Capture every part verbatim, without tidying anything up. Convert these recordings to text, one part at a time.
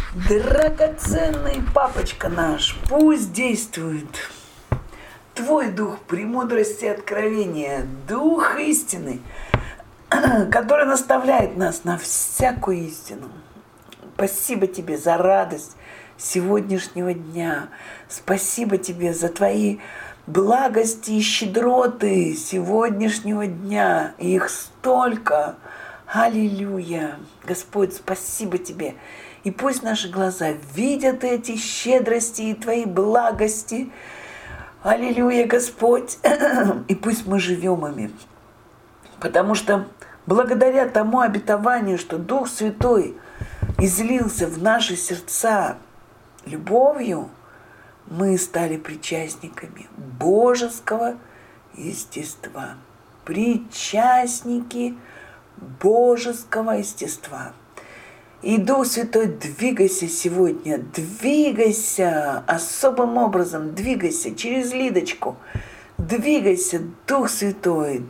Драгоценный папочка наш, пусть действует Твой дух премудрости и откровения, дух истины, который наставляет нас на всякую истину. Спасибо Тебе за радость сегодняшнего дня. Спасибо Тебе за Твои благости и щедроты сегодняшнего дня. Их столько. Аллилуйя. Господь, спасибо Тебе. И пусть наши глаза видят эти щедрости и Твои благости. Аллилуйя, Господь. И пусть мы живем ими. Потому что благодаря тому обетованию, что Дух Святой излился в наши сердца любовью, мы стали причастниками божеского естества. Причастники божеского естества. И Дух Святой, двигайся сегодня, двигайся особым образом, двигайся через Лидочку, двигайся, Дух Святой,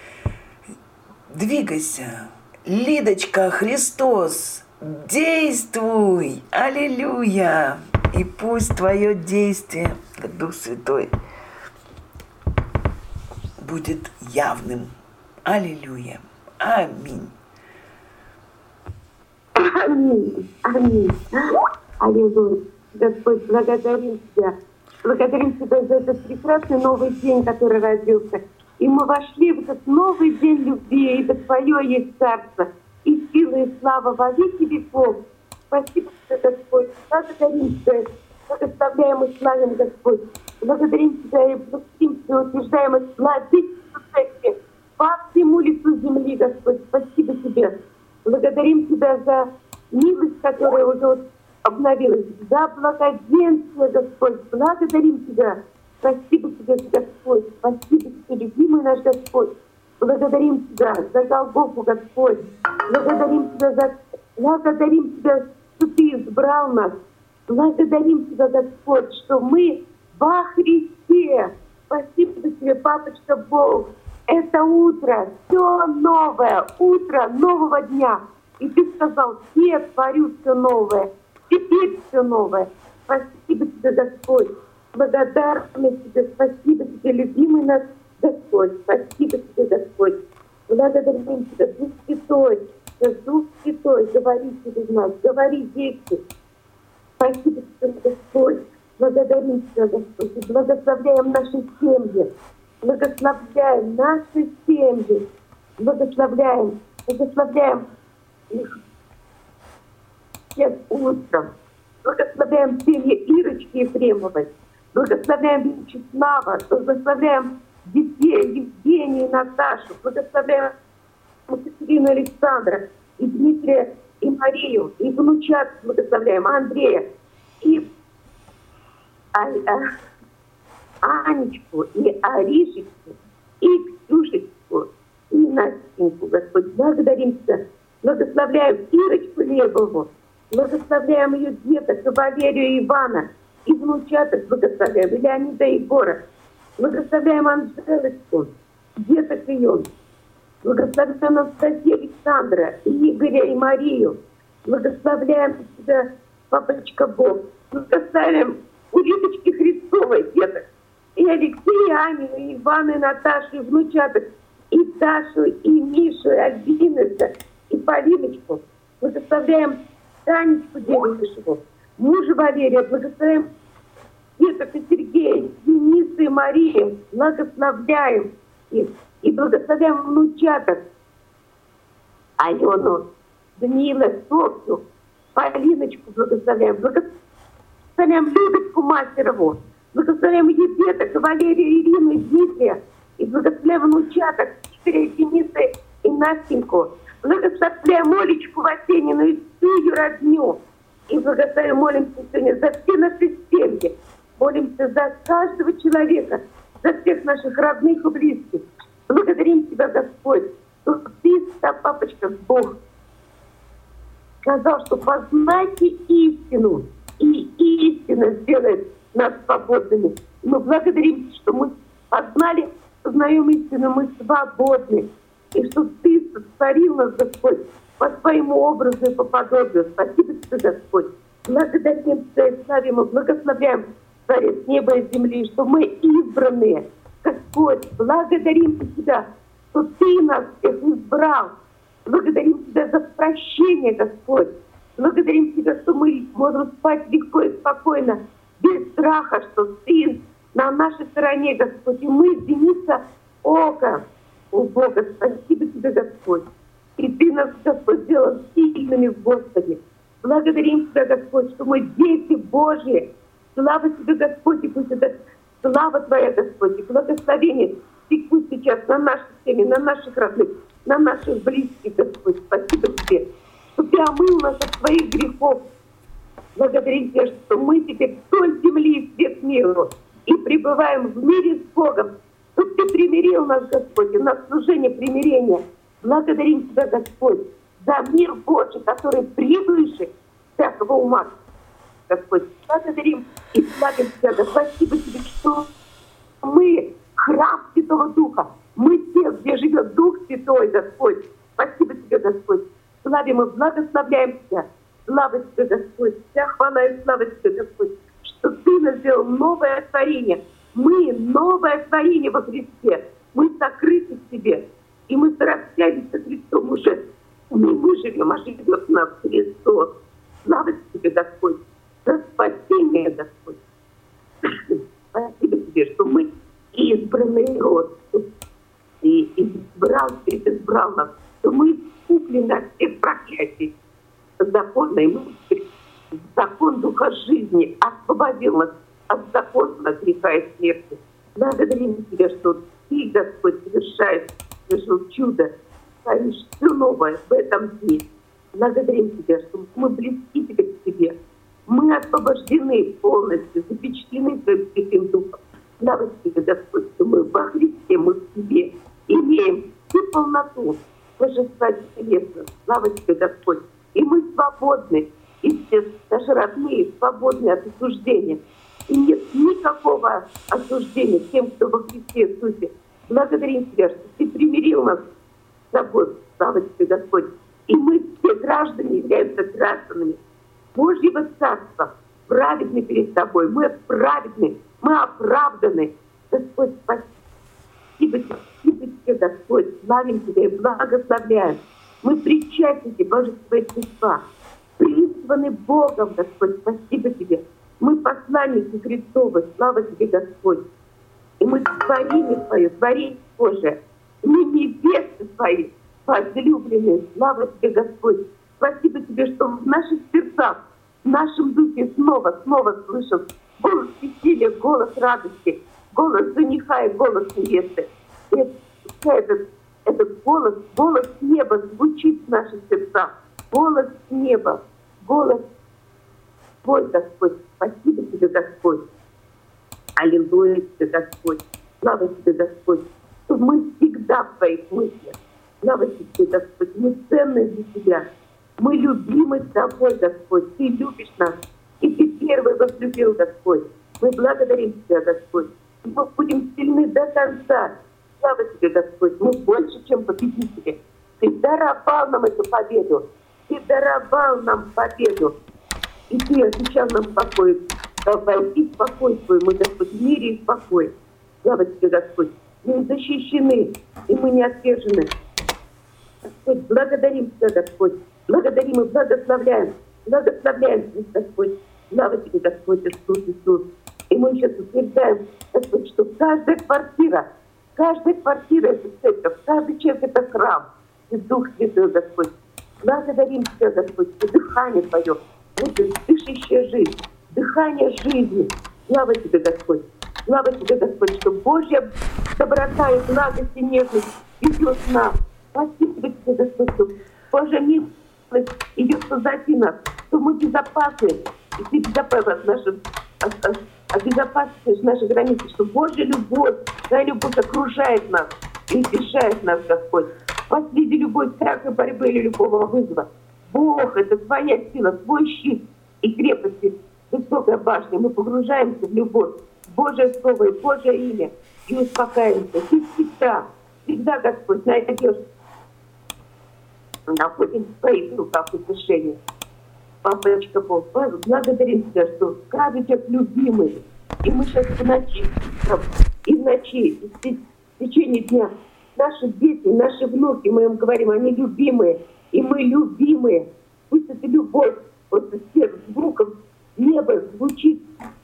двигайся. Лидочка, Христос, действуй, аллилуйя. И пусть Твое действие, Дух Святой, будет явным. Аллилуйя. Аминь. Аминь. Аминь. Аллилуйя. Господь, благодарим Тебя. Благодарим Тебя за этот прекрасный новый день, который родился. И мы вошли в этот новый день любви, ибо Твое есть царство, и сила, и слава во веки веков. Спасибо Тебе, Господь. Благодарим Тебя. Благословляем и славим, Господь. Благодарим Тебя и благодарим Тебя, утверждаем и владычеству церкви по всему лицу земли, Господь. Спасибо Тебе. Благодарим Тебя за милость, которая уже обновилась, за благоденствие, Господь. Благодарим Тебя. Спасибо Тебе, Господь. Спасибо Тебе, любимый наш Господь. Благодарим Тебя за Голгофу, Господь. Благодарим Тебя за... Благодарим Тебя, что Ты избрал нас. Благодарим Тебя, Господь, что мы во Христе. Спасибо Тебе, Папочка Бог. Это утро, все новое, утро нового дня. И Ты сказал, я творю все новое, теперь все новое. Спасибо Тебе, Господь. Благодарны Тебе, спасибо Тебе, любимый наш Господь. Спасибо Тебе, Господь. Благодарим Тебя, Дух Святой. Дух Святой, говори через нас, говори, действуй. Спасибо Тебе, Господь. Благодарим Тебя, Господь. И благословляем наши семьи. Благословляем наши семьи. Благословляем. Благословляем их всех утром. Благословляем семьи Ирочки Ефремовой. Благословляем Вячеслава. Благословляем детей Евгению и Наташу. Благословляем Екатерину Александра и Дмитрия и Марию. И внучат благословляем Андрея. И а, а, Анечку, и Аришечку, и Ксюшечку, и Настеньку, Господь. Благодарим Тебя. Благословляем Ирочку Лебову. Благословляем ее деток, и Валерию, и Ивана, и внучаток благословляем, и Леонида, и Егора. Благословляем Анжелочку, деток ее. Благословляем Анастасию Александра, и Игоря, и Марию. Благословляем Тебя, Папочка Бог. Благословляем у Лидочки Христовой деток. И Алексея, и Аню, и Ивана, и Наташу, и внучаток, и Ташу, и Мишу, и Альбиночку, и Полиночку. Благословляем Танечку Девушеву, мужа Валерия. Благословляем деток и Сергея, Дениса и Марии. Благословляем их. И благословляем внучаток Алену, Даниила, Софью, Полиночку благословляем. Благословляем Людочку Мастерову. Благословляем ее деток, Валерию, Ирину и Дмитрия. И благословляем внучаток Игоря, Дениса и Настеньку. Благословляем Олечку Васенину и всю ее родню. И благословляем, молимся сегодня за все наши семьи. Молимся за каждого человека, за всех наших родных и близких. Благодарим Тебя, Господь, что Ты, Папочка Бог, сказал, что познайте истину, и истина сделает нас свободными. Мы благодарим, что мы познали, познаем истину, мы свободны. И что Ты сотворил нас, Господь, по Своему образу и по подобию. Спасибо Тебе, Господь. Благодарим Тебя и славим и благословляем, Творец неба и земли, что мы избранные. Господь, благодарим Тебя, что Ты нас всех избрал. Благодарим Тебя за прощение, Господь. Благодарим Тебя, что мы можем спать легко и спокойно, без страха, что Ты на нашей стороне, Господь. И мы зеница ока у Бога. Спасибо Тебе, Господь. И Ты нас, Господь, сделал сильными в Господе. Благодарим Тебя, Господь, что мы дети Божьи. Слава Тебе, Господь, и пусть это слава Твоя, Господь, и благословение текут сейчас на нашей семье, на наших родных, на наших близких, Господь. Спасибо Тебе, что Ты омыл нас от своих грехов. Благодарим Тебя, что мы теперь соль земли и свет миру, и пребываем в мире с Богом, что Ты примирил нас, Господь, и на служение примирения. Благодарим Тебя, Господь, за мир Божий, который превыше всякого ума. Господь, благодарим и славим Тебя. Спасибо Тебе, что мы храм Святого Духа. Мы те, где живет Дух Святой, Господь. Спасибо Тебе, Господь. Славим и благословляем Тебя. Слава Тебе, Господь. Вся хвала и слава Тебе, Господь, что Ты нас сделал новое творение. Мы новое творение во Христе. Мы сокрыты в Тебе. И мы срастялись со Христом уже. Не мы живем, а живет нас Христос. Слава Тебе, Господь. За спасение, Господь. Спасибо Тебе, что мы избранный род. Ты избрал, Ты избрал нас, что мы искуплены от всех проклятий. Закон, и мы закон Духа жизни освободил нас от закона греха и смерти. Благодарим Тебя, что Ты, Господь, совершаешь, совершил чудо, творишь все новое в этом дне. Благодарим Тебя, что мы близки Тебе к Тебе. Мы освобождены полностью, запечатлены Твоим Святым Духом. Слава Тебе, Господь, что мы во Христе, мы в Тебе имеем всю полноту Божества Телесного. Слава Тебе, Господь. И мы свободны, и все даже родные свободны от осуждения. И нет никакого осуждения тем, кто во Христе Иисусе. Благодарим Тебя, что Ты примирил нас с собой. Слава Тебе, Господь. И мы все граждане являемся гражданами Божьего Царства, праведны перед Тобой. Мы праведны, мы оправданы. Господь, спасибо Тебе, спасибо Тебе, Господь. Славим Тебя и благословляем. Мы причастники Божьего Естества, призваны Богом, Господь. Спасибо Тебе. Мы посланники Христовы. Слава Тебе, Господь. И мы творение Твое, творение Божие. Мы невесты Твои, возлюбленные. Слава Тебе, Господь. Спасибо Тебе, что в наших сердцах, в нашем духе снова, снова слышим голос веселья, голос радости, голос жениха и голос невесты. И этот, этот голос, голос неба звучит в наших сердцах. Голос неба, голос Твой, Господь. Спасибо Тебе, Господь. Аллилуйя Тебе, Господь. Слава Тебе, Господь, что мы всегда в Твоих мыслях. Слава Тебе, Господь. Мы ценны для Тебя. Мы любимы Тобой, Господь. Ты любишь нас. И Ты первый возлюбил, Господь. Мы благодарим Тебя, Господь. Мы будем сильны до конца. Слава Тебе, Господь. Мы больше, чем победители. Ты даровал нам эту победу. Ты даровал нам победу. И Ты обещал нам покой. Войти в покой Твой, мы, Господь, в мире и в покое. Слава Тебе, Господь. Мы защищены, и мы не отвержены. Господь, благодарим Тебя, Господь. Благодарим и благословляем. Благословляем Тебя, Господь. Слава Тебе, Господь, Иисус, Иисус. И мы сейчас утверждаем, Господь, что каждая квартира, каждая квартира — это церковь, каждый человек — это храм. И Дух Святой, Господь. Благодарим Тебя, Господь, за дыхание Твое. Вот дышащая жизнь, дыхание жизни. Слава Тебе, Господь. Слава Тебе, Господь, что Божья доброта и благость и нежность ведет нас. Спасибо Тебе, Господь, что Божья милость идет позади нас, что мы безопасны, и Ты безопасность наша, безопасность нашей границы, что Божья любовь, Твоя любовь окружает нас и утешает нас, Господь. Последи любой страха, борьбы или любого вызова. Бог — это Твоя сила, Твой щит и крепость, высокая башня. Мы погружаемся в любовь, Божье Слово и Божье имя, и успокаиваемся. Ты всегда, всегда, Господь, найдешь, находим в Твоих руках утешение. Папочка Бог, благодарим Тебя, что каждый человек любимый. И мы сейчас в ночи, и в ночи, и в течение дня наши дети, наши внуки, мы им говорим, они любимые, и мы любимые. Пусть эта любовь вот из всех звуков неба звучит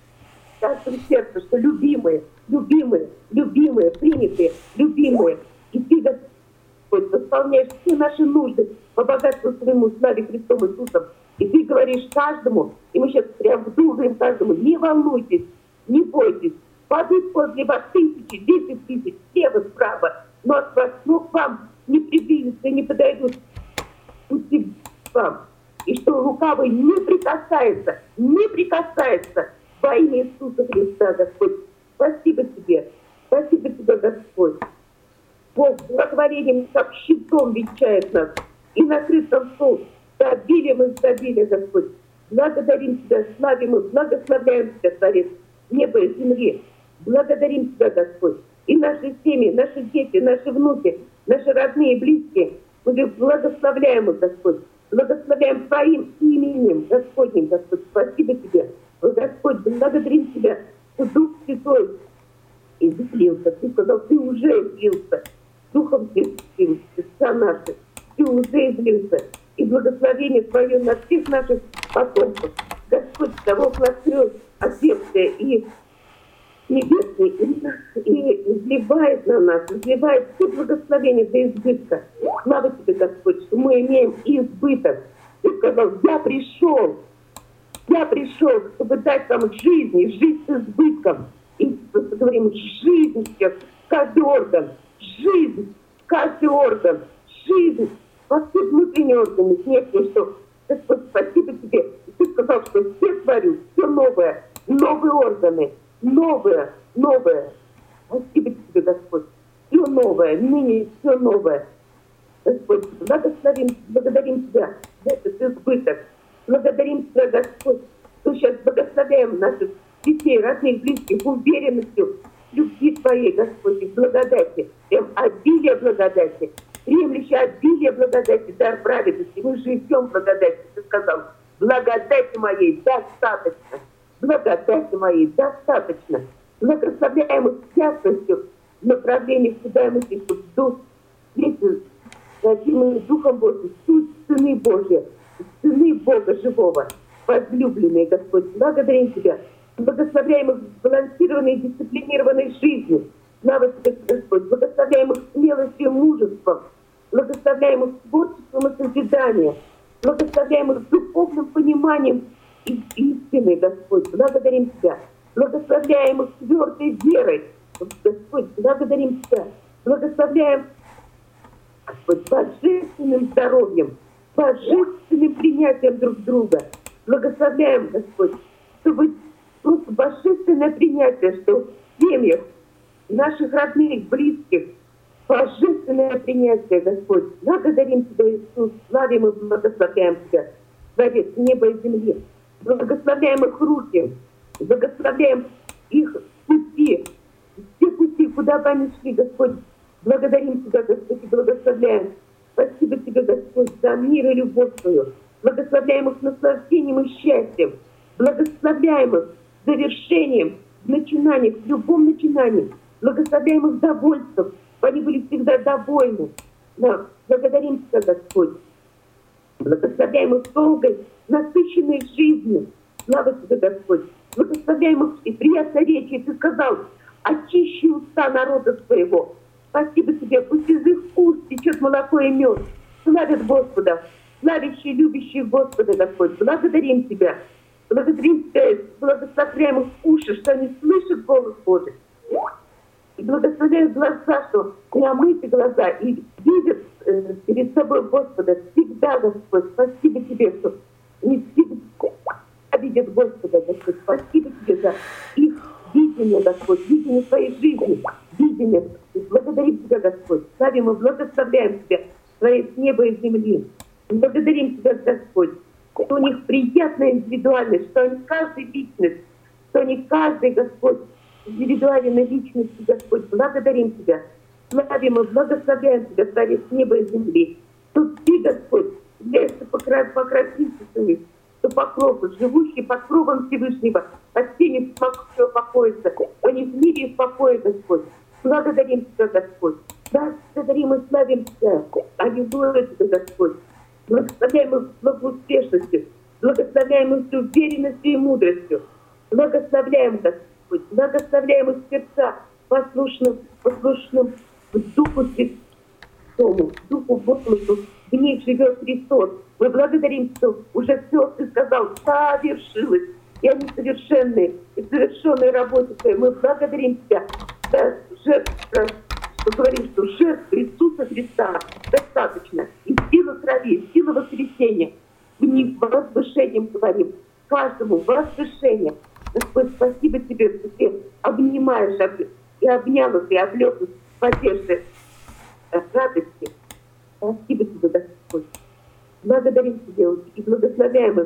в каждом сердце, что любимые, любимые, любимые, принятые, любимые. И Ты, Господь, восполняешь все наши нужды по богатству Своему, славе Христом Иисусом. И Ты говоришь каждому, и мы сейчас прям вдумываем каждому, не волнуйтесь, не бойтесь, падут возле вас тысячи, десять тысяч, слева, справа, но от вас, но к вам не приблизятся и не подойдут пути к вам. И что лукавый не прикасается, не прикасается во имя Иисуса Христа, Господь. Спасибо Тебе, спасибо Тебе, Господь. Бог благоволением, как щитом венчает нас, и накрыт нам стол с обилием и изобилием, Господь. Благодарим Тебя, славим и благословляем Тебя, Творец неба и земли. Благодарим Тебя, Господь. И наши семьи, наши дети, наши внуки, наши родные и близкие, мы благословляем их, Господь. Благословляем Твоим именем, Господним, Господь. Спасибо Тебе, Господь. Благодарим Тебя, что Дух Святой излился. Ты сказал, Ты уже излился. Духом Ты излился, Отца наших. Ты уже излился. И благословение Твое на всех наших потомков. Господь, того хлопрет отверстие и небесный, и, и изливает на нас, изливает все благословения до избытка. Слава Тебе, Господь, что мы имеем избыток. Ты сказал, я пришел, я пришел, чтобы дать вам жизнь, и жизнь с избытком. И мы говорим, жизнь всех, каждый орган, жизнь, каждый орган, жизнь, во все внутренние органы, внешние, что, Господь, спасибо Тебе. И Ты сказал, что все творю, все новое, новые органы, новое, новое. Спасибо Тебе, Господь. Все новое, ныне все новое. Господь, благословим, благодарим Тебя за этот избыток. Благодарим Тебя, Господь, что сейчас благословляем наших детей, родных, близких, уверенностью, любви Твоей, Господь, и благодати. Прям обилие благодати, приемлющее обилие благодати, дар праведности. Мы живем благодати, Ты сказал, благодати моей достаточно. Благодати моей достаточно. Благословляем их ясностью в направлении, куда мы идем, в дух, дети, родимые Духом Божьим, суть Сыны Божьи, Сыны Бога Живого, возлюбленные, Господь, благодарим Тебя. Благословляем их сбалансированной и дисциплинированной жизнью. Слава Тебе, Господь. Благословляем их смелостью и мужеством. Благословляем их творчеством и созиданием. Благословляем их духовным пониманием и истины, Господь. Благодарим Тебя. Благословляем их твердой верой. Господь, благодарим Тебя. Благословляем, Господь, божественным здоровьем, божественным принятием друг друга. Благословляем, Господь, чтобы просто божественное принятие, что в семьях наших родных, близких, божественное принятие, Господь. Благодарим Тебя, Иисус, славим и благословляем Тебя, Творец неба и земли. Благословляем их руки, благословляем их пути, все пути, куда бы они шли, Господь. Благодарим Тебя, Господь, и благословляем. Спасибо Тебе, Господь, за мир и любовь Твою. Благословляем их наслаждением и счастьем. Благословляем их завершением в начинаниях, в любом начинании. Благословляем их довольством. Они были всегда довольны. Да. Благодарим Тебя, Господь. Благословляем их долгой, насыщенной жизнью. Слава Тебе, Господь. Благословляем их и приятно речи. Ты сказал, очищи уста народа своего. Спасибо Тебе, пусть из их уст течет молоко и мед. Славят Господа, славящие, любящие Господа, Господь. Благодарим Тебя. Благодарим Тебя, благословляем их уши, что они слышат голос Божий. И благословляют глаза, что не омыты глаза и видят э, перед собой Господа всегда, Господь. Спасибо Тебе, что не всегда видят Господа, Господь. Спасибо Тебе за их видение, Господь, видение своей жизни, видение. Благодарим Тебя, Господь. Славим и благословляем Тебя, Творец неба и земли. Благодарим Тебя, Господь, что у них приятная индивидуальность, что они каждый личность, что они каждый, Господь, индивидуальной личности, Господь. Благодарим Тебя. Славим и благословляем Тебя, Творец неба и земли. Что Ты, Господь, являешься покровительством что покров, живущий под кровом Всевышнего, под тенью могущего покоится. Они в мире и в покое, Господь. Благодарим Тебя, Господь. Благодарим и славим Тебя. Аллилуйя Тебе, Господь. Благословляем их благоуспешностью, благословляем их уверенностью и мудростью. Благословляем, Господь, благословляем их сердца послушным, послушным Духу Святому, Духу Божьему. В них живет Христос. Мы благодарим, что уже все, Ты сказал, совершилось. И они совершенные, и в совершенной работе Твоей. Мы благодарим Тебя за жертву, что говорим, что жертв Иисуса Христа достаточно. И сила крови, и сила воскресения. В них возвышением говорим. Каждому возвышение. Господь, спасибо Тебе, что Ты обнимаешь и обнял их, и облек их в одежде радости. Спасибо Тебе, Господь. Благодарим Тебя и благословляем их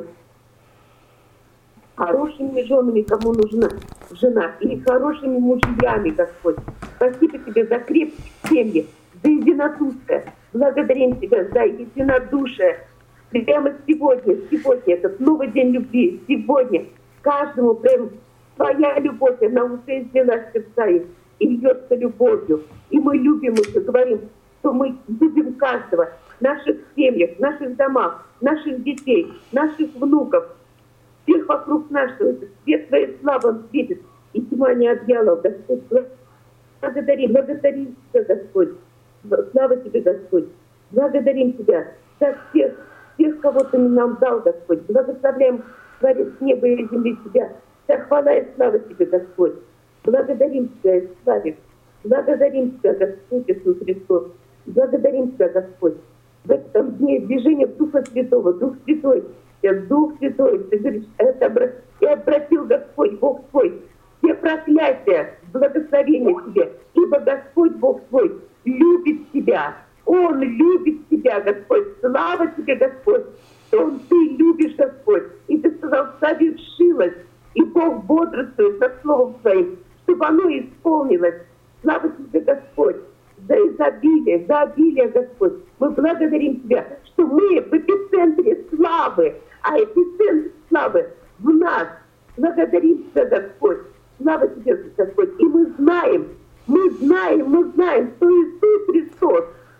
хорошими женами, кому нужна жена, или хорошими мужьями, Господь. Спасибо Тебе за крепкие семьи, за единодушие. Благодарим Тебя за единодушие. Прямо сегодня, сегодня, этот новый день любви, сегодня каждому прям Твоя любовь, она уже излилась в сердца их и льется любовью. И мы любим их и говорим, что мы любим каждого в наших семьях, в наших домах, наших детей, наших внуков. Всех вокруг нас, что этот свет Твоей славы он светит, и тьма не объяла, Господь. Благодарим, благодарим Тебя, Господь. Слава Тебе, Господь. Благодарим Тебя за всех, всех, кого Ты нам дал, Господь. Благословляем, Творец неба и земли Тебя. Вся хвала и слава Тебе, Господь. Благодарим Тебя и славим. Благодарим Тебя, Господь Иисус Христос. Благодарим Тебя, Господь. В этом дне движение Духа Святого, Дух Святой, Дух Святой, Ты говоришь, это и обратил Господь, Бог Твой, все проклятия, благословения Тебе, ибо Господь Бог Твой любит Тебя, Он любит Тебя, Господь, слава Тебе, Господь, что Он, Ты любишь, Господь, и Ты сказал, совершилось, и Бог бодрствует над Словом Своим, чтобы оно исполнилось, слава Тебе, Господь, за изобилие, за обилие, Господь. Мы благодарим Тебя, что мы в эпицентре славы, а эпицентр славы в нас. Благодарим Тебя, Господь. Слава Тебе, Господь. И мы знаем, мы знаем, мы знаем, что Иисус Христос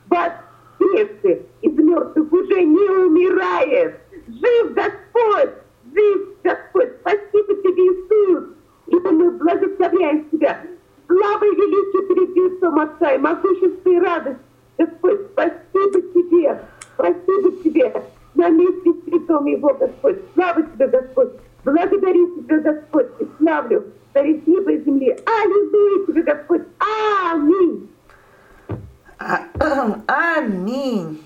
воскресший из мертвых уже не умирает. Жив Господь, жив Господь. Спасибо Тебе, Иисус. И мы благословляем Тебя. Слава и величие перед лицом Отца и могущество и радость. Господь, спасибо Тебе, спасибо Тебе. На месте святом Его, Господь. Слава Тебе, Господь. Благодарю Тебя, Господь, и славлю Царь неба и земли. Аллилуйя Тебе, Господь. Аминь. А- Аминь.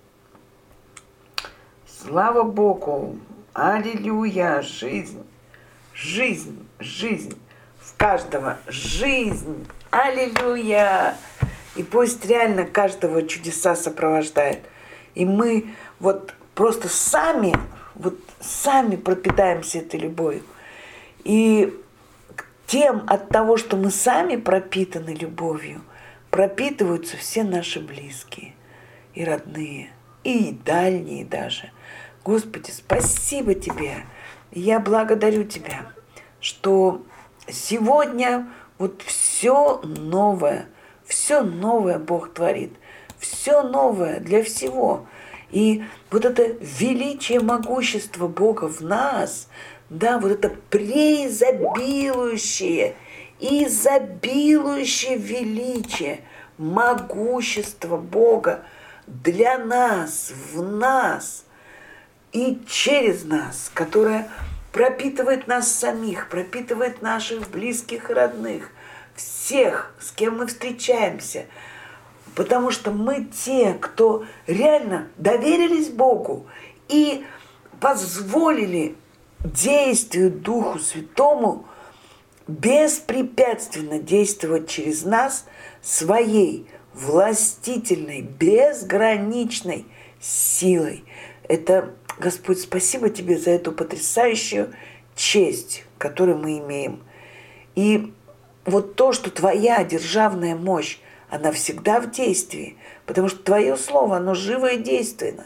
Слава Богу. Аллилуйя. Жизнь, жизнь, жизнь. В каждого жизнь. Аллилуйя. И пусть реально каждого чудеса сопровождает. И мы вот просто сами, вот сами пропитаемся этой любовью. И тем от того, что мы сами пропитаны любовью, пропитываются все наши близкие и родные, и дальние даже. Господи, спасибо Тебе. Я благодарю Тебя, что сегодня вот все новое, все новое Бог творит, все новое для всего. И вот это величие, могущество Бога в нас, да, вот это преизобилующее, изобилующее величие, могущество Бога для нас, в нас и через нас, которое пропитывает нас самих, пропитывает наших близких и родных, всех, с кем мы встречаемся. Потому что мы те, кто реально доверились Богу и позволили действию Духу Святому беспрепятственно действовать через нас своей властительной, безграничной силой. Это, Господь, спасибо Тебе за эту потрясающую честь, которую мы имеем. И вот то, что Твоя державная мощь, она всегда в действии, потому что Твое Слово, оно живо и действенно.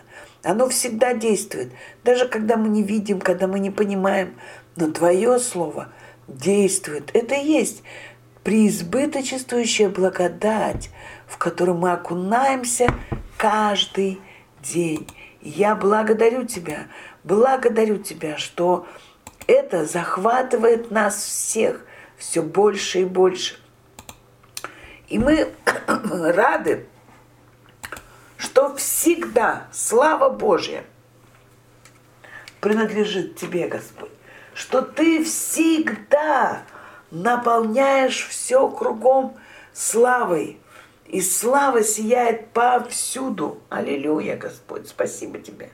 Оно всегда действует, даже когда мы не видим, когда мы не понимаем. Но Твое Слово действует. Это и есть преизбыточествующая благодать, в которую мы окунаемся каждый день. И я благодарю Тебя, благодарю Тебя, что это захватывает нас всех все больше и больше. И мы рады, что всегда слава Божья принадлежит Тебе, Господь, что Ты всегда наполняешь все кругом славой, и слава сияет повсюду. Аллилуйя, Господь, спасибо Тебе.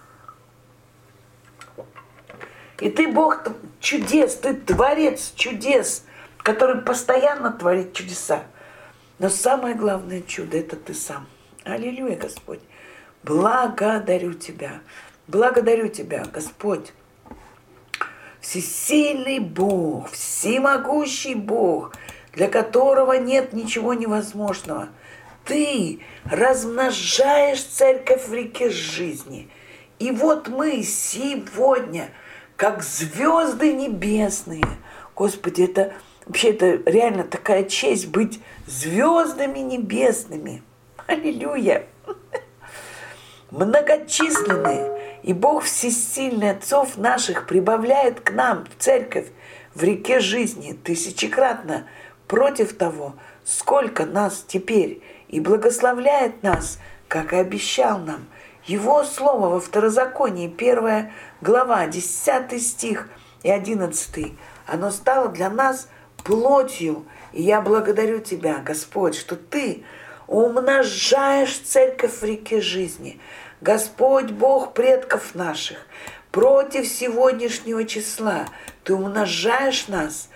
И Ты Бог чудес, Ты Творец чудес, который постоянно творит чудеса. Но самое главное чудо – это Ты сам. Аллилуйя, Господь. Благодарю Тебя. Благодарю Тебя, Господь. Всесильный Бог, всемогущий Бог, для которого нет ничего невозможного. Ты размножаешь церковь в реке жизни. И вот мы сегодня, как звезды небесные, Господи, это вообще это реально такая честь быть звездами небесными. Аллилуйя! Многочисленные. И Бог всесильный отцов наших прибавляет к нам в церковь в реке жизни тысячекратно против того, сколько нас теперь, и благословляет нас, как и обещал нам. Его слово во Второзаконии, первая глава, десятый стих и одиннадцатый, оно стало для нас плотью. И я благодарю Тебя, Господь, что Ты умножаешь церковь в реке жизни. Господь, Бог предков наших, против сегодняшнего числа Ты умножаешь нас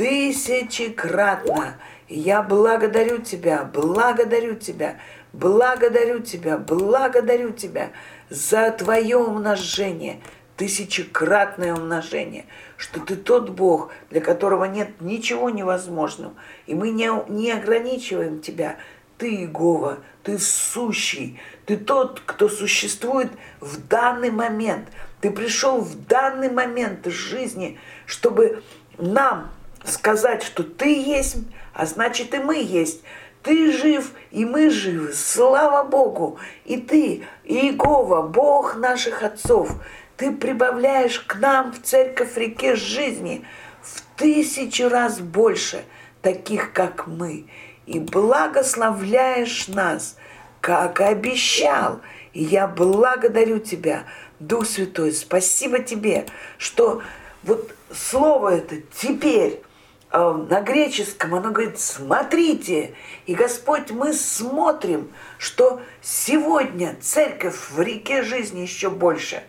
тысячекратно. И я благодарю Тебя, благодарю Тебя, благодарю Тебя, благодарю Тебя за Твое умножение, тысячекратное умножение, что Ты тот Бог, для которого нет ничего невозможного. И мы не, не ограничиваем Тебя. Ты Иегова, Ты сущий, Ты тот, кто существует в данный момент. Ты пришел в данный момент жизни, чтобы нам сказать, что Ты есть, а значит и мы есть. Ты жив, и мы живы. Слава Богу! И Ты, Иегова, Бог наших отцов, Ты прибавляешь к нам в церковь реке жизни в тысячу раз больше таких, как мы. И благословляешь нас, как обещал. И я благодарю Тебя, Дух Святой, спасибо Тебе, что вот слово это «теперь» на греческом, оно говорит «смотрите». И, Господь, мы смотрим, что сегодня церковь в реке жизни еще больше.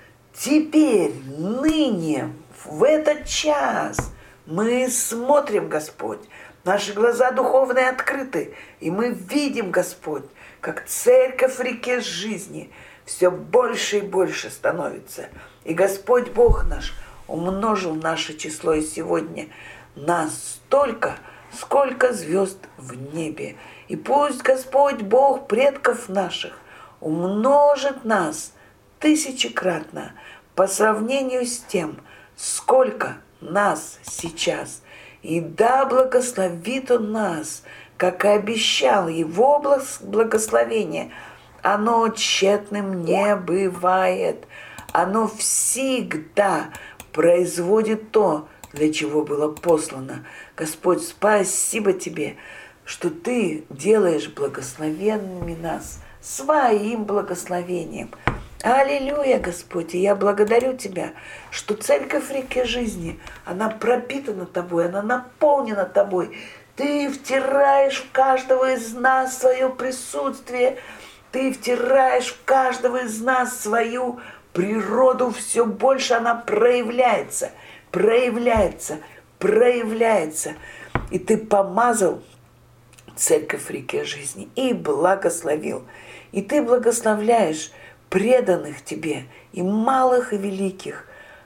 Теперь, ныне, в этот час мы смотрим, Господь, наши глаза духовные открыты, и мы видим, Господь, как церковь в реке жизни все больше и больше становится. И Господь Бог наш умножил наше число и сегодня настолько, сколько звезд в небе. И пусть Господь Бог предков наших умножит нас тысячекратно по сравнению с тем, сколько нас сейчас. И да благословит Он нас, как и обещал. Его благословение, оно тщетным не бывает. Оно всегда производит то, для чего было послано. Господь, спасибо Тебе, что Ты делаешь благословенными нас своим благословением. Аллилуйя, Господь, и я благодарю Тебя, что церковь в реке жизни, она пропитана Тобой, она наполнена Тобой. Ты втираешь в каждого из нас свое присутствие, Ты втираешь в каждого из нас свою природу, все больше она проявляется, проявляется, проявляется. И Ты помазал церковь в реке жизни и благословил. И Ты благословляешь преданных Тебе, и малых, и великих,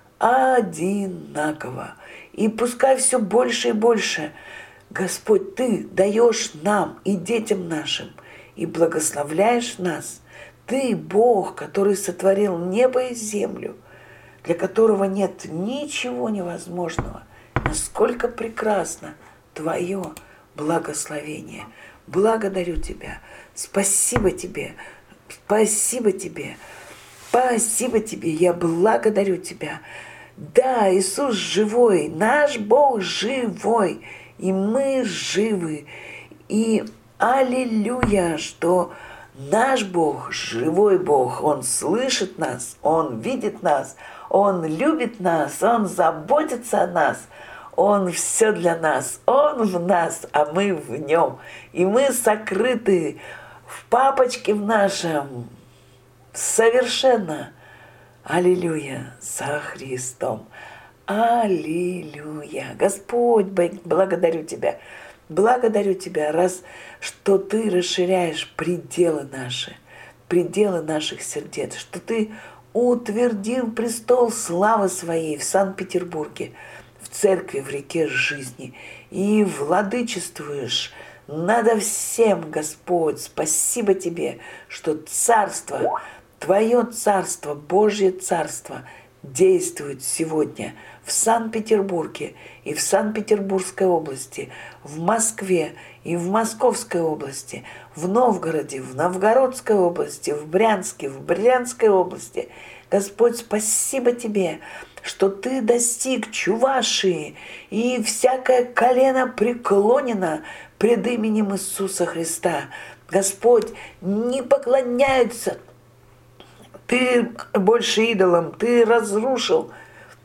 одинаково. И пускай все больше и больше, Господь, Ты даешь нам и детям нашим, и благословляешь нас Ты Бог, который сотворил небо и землю, для которого нет ничего невозможного. Насколько прекрасно Твое благословение. Благодарю Тебя. Спасибо Тебе. Спасибо Тебе. Спасибо Тебе. Я благодарю Тебя. Да, Иисус живой. Наш Бог живой. И мы живы. И аллилуйя, что наш Бог, живой Бог, Он слышит нас, Он видит нас, Он любит нас, Он заботится о нас, Он все для нас, Он в нас, а мы в Нем. И мы сокрыты в папочке в нашем совершенно, аллилуйя, со Христом. Аллилуйя. Господь, благодарю Тебя. Благодарю Тебя, раз что Ты расширяешь пределы наши, пределы наших сердец, что Ты утвердил престол славы Своей в Санкт-Петербурге, в церкви, в реке жизни, и владычествуешь надо всем, Господь. Спасибо Тебе, что Царство, Твое Царство, Божье Царство действует сегодня в Санкт-Петербурге и в Санкт-Петербургской области, в Москве и в Московской области, в Новгороде, в Новгородской области, в Брянске, в Брянской области. Господь, спасибо Тебе, что Ты достиг Чувашии, и всякое колено преклонено пред именем Иисуса Христа. Господь, не поклоняются Ты больше идолам, Ты разрушил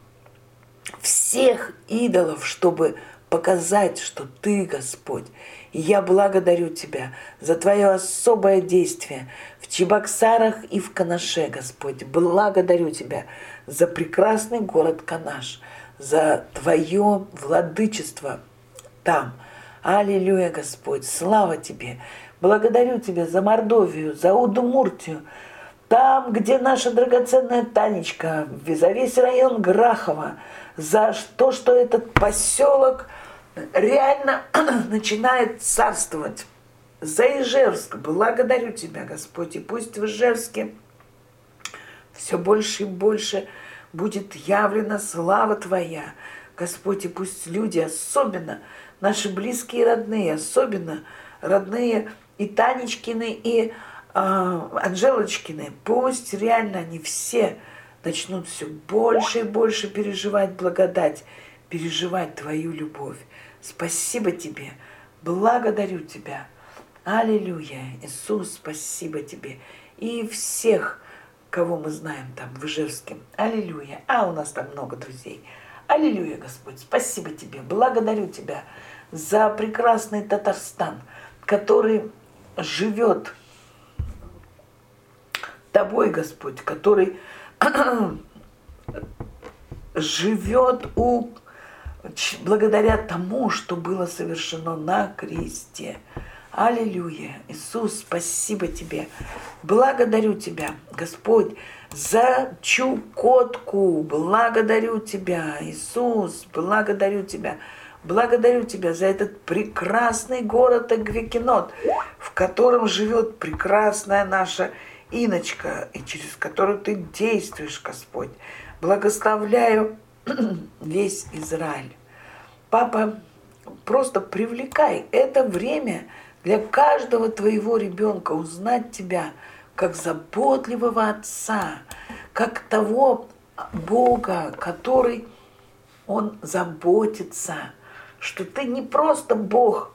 всех идолов, чтобы показать, что Ты Господь. И я благодарю Тебя за Твое особое действие в Чебоксарах и в Канаше, Господь. Благодарю Тебя за прекрасный город Канаш, за Твое владычество там. Аллилуйя, Господь, слава Тебе. Благодарю Тебя за Мордовию, за Удмуртию, там, где наша драгоценная Танечка, за весь район Грахова, за то, что этот поселок реально начинает царствовать. За Ижевск благодарю Тебя, Господь, и пусть в Ижевске все больше и больше будет явлена слава Твоя, Господь, и пусть люди, особенно наши близкие и родные, особенно родные и Танечкины, и Анжелочкины, пусть реально они все начнут все больше и больше переживать благодать, переживать Твою любовь. Спасибо Тебе, благодарю Тебя. Аллилуйя, Иисус, спасибо Тебе. И всех, кого мы знаем там в Ижевске. Аллилуйя. А у нас там много друзей. Аллилуйя, Господь, спасибо Тебе, благодарю Тебя за прекрасный Татарстан, который живет Тобой, Господь, который живет у, благодаря тому, что было совершено на кресте. Аллилуйя. Иисус, спасибо Тебе. Благодарю Тебя, Господь, за Чукотку. Благодарю Тебя, Иисус, благодарю Тебя. Благодарю Тебя за этот прекрасный город Агвекинот, в котором живет прекрасная наша Иночка, и через которую Ты действуешь, Господь. Благословляю весь Израиль. Папа, просто привлекай это время для каждого Твоего ребенка узнать Тебя как заботливого Отца, как того Бога, который Он заботится, что Ты не просто Бог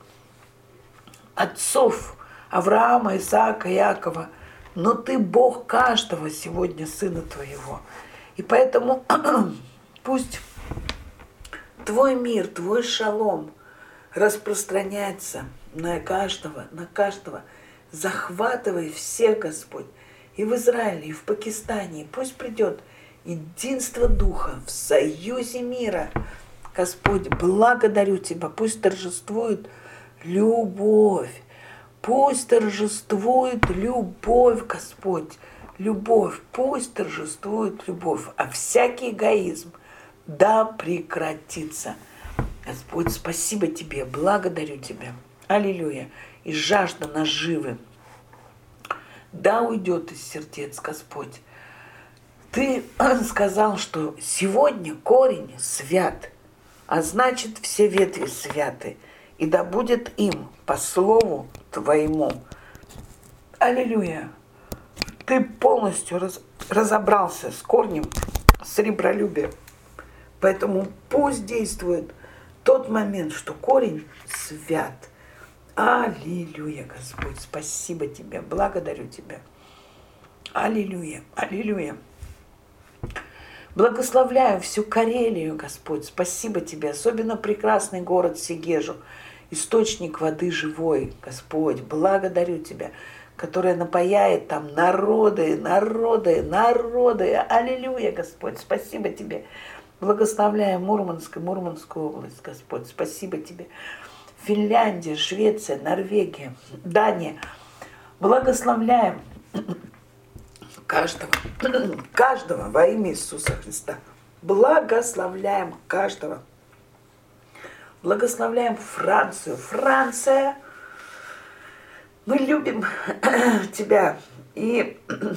отцов Авраама, Исаака, Иакова, но Ты Бог каждого сегодня Сына Твоего. И поэтому пусть Твой мир, Твой шалом распространяется на каждого, на каждого. Захватывай всех, Господь, и в Израиле, и в Пакистане. Пусть придет единство Духа в союзе мира. Господь, благодарю Тебя. Пусть торжествует любовь. Пусть торжествует любовь, Господь, любовь, пусть торжествует любовь, а всякий эгоизм да прекратится. Господь, спасибо Тебе, благодарю Тебя. Аллилуйя. И жажда наживы да уйдет из сердец, Господь. Ты сказал, что сегодня корень свят, а значит, все ветви святы, и да будет им по слову Твоему. Аллилуйя! Ты полностью раз, разобрался с корнем сребролюбия, поэтому пусть действует тот момент, что корень свят. Аллилуйя, Господь, спасибо Тебе, благодарю Тебя. Аллилуйя, аллилуйя. Благословляю всю Карелию, Господь, спасибо Тебе, особенно прекрасный город Сегежу, источник воды живой, Господь, благодарю Тебя, которая напояет там народы, народы, народы, аллилуйя, Господь, спасибо Тебе. Благословляю Мурманск и Мурманскую область, Господь, спасибо Тебе. Финляндия, Швеция, Норвегия, Дания, благословляем каждого, каждого во имя Иисуса Христа. Благословляем каждого. Благословляем Францию. Франция, мы любим Тебя. И,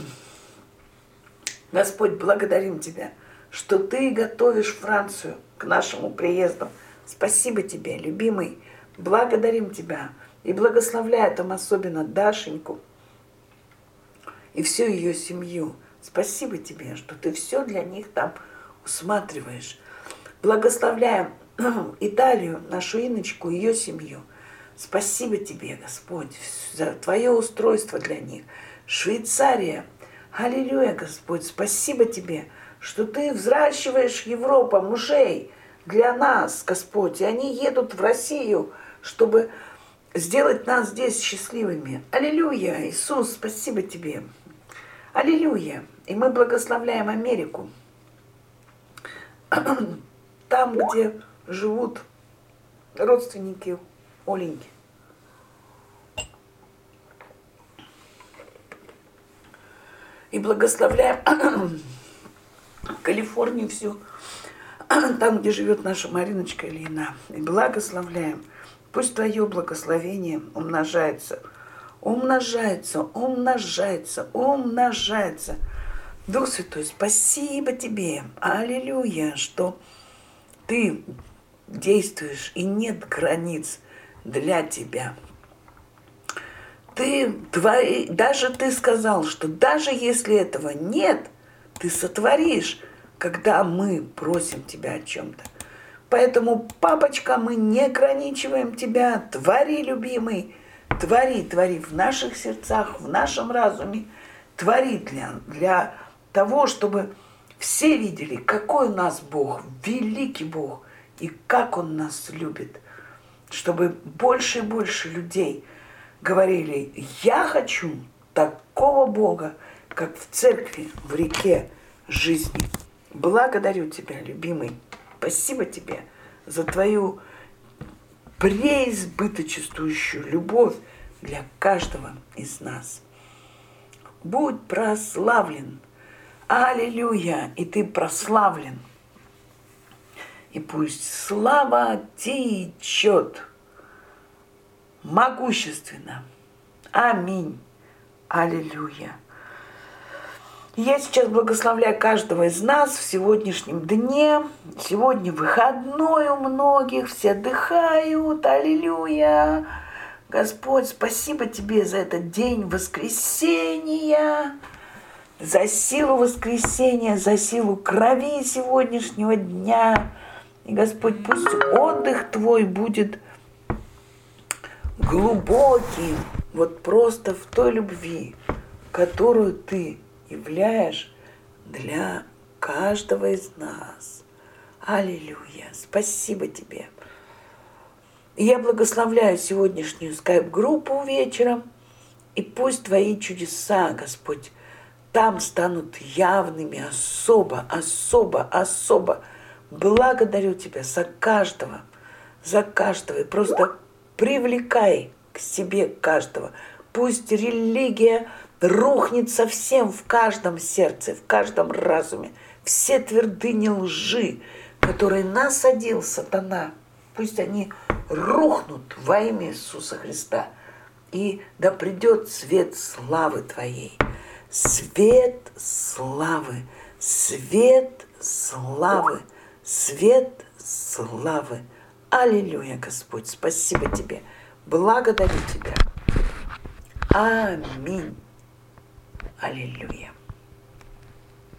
Господь, благодарим Тебя, что Ты готовишь Францию к нашему приезду. Спасибо Тебе, любимый. Благодарим Тебя. И благословляю там особенно Дашеньку и всю ее семью. Спасибо Тебе, что Ты все для них там усматриваешь. Благословляем Италию, нашу Инночку, ее семью. Спасибо Тебе, Господь, за Твое устройство для них. Швейцария, аллилуйя, Господь, спасибо Тебе, что Ты взращиваешь Европу мужей для нас, Господь, и они едут в Россию, чтобы сделать нас здесь счастливыми. Аллилуйя, Иисус, спасибо Тебе. Аллилуйя. И мы благословляем Америку. Там, где живут родственники Оленьки. И благословляем Калифорнию всю, там, где живет наша Мариночка Ильина. И благословляем. Пусть Твое благословение умножается, умножается, умножается, умножается. Дух Святой, спасибо Тебе, аллилуйя, что Ты действуешь, и нет границ для Тебя. Ты, твои, даже Ты сказал, что даже если этого нет, Ты сотворишь, когда мы просим Тебя о чем-то. Поэтому, папочка, мы не ограничиваем Тебя. Твори, любимый, твори, твори в наших сердцах, в нашем разуме. Твори для, для того, чтобы все видели, какой у нас Бог, великий Бог, и как Он нас любит. Чтобы больше и больше людей говорили: я хочу такого Бога, как в церкви, в реке жизни. Благодарю Тебя, любимый. Спасибо Тебе за Твою преизбыточествующую любовь для каждого из нас. Будь прославлен. Аллилуйя. И Ты прославлен. И пусть слава течет могущественно. Аминь. Аллилуйя. Я сейчас благословляю каждого из нас в сегодняшнем дне. Сегодня выходной у многих, все отдыхают. Аллилуйя. Господь, спасибо Тебе за этот день воскресения, за силу воскресения, за силу крови сегодняшнего дня. И, Господь, пусть отдых Твой будет глубокий, вот просто в той любви, которую Ты являешь для каждого из нас. Аллилуйя. Спасибо Тебе. И я благословляю сегодняшнюю скайп-группу вечером, и пусть Твои чудеса, Господь, там станут явными особо, особо, особо. Благодарю Тебя за каждого, за каждого, и просто привлекай к себе каждого. Пусть религия рухнет совсем в каждом сердце, в каждом разуме. Все твердыни лжи, которые насадил сатана, пусть они рухнут во имя Иисуса Христа. И да придет свет славы Твоей. Свет славы, свет славы, свет славы. Аллилуйя, Господь, спасибо Тебе. Благодарю Тебя. Аминь. Аллилуйя.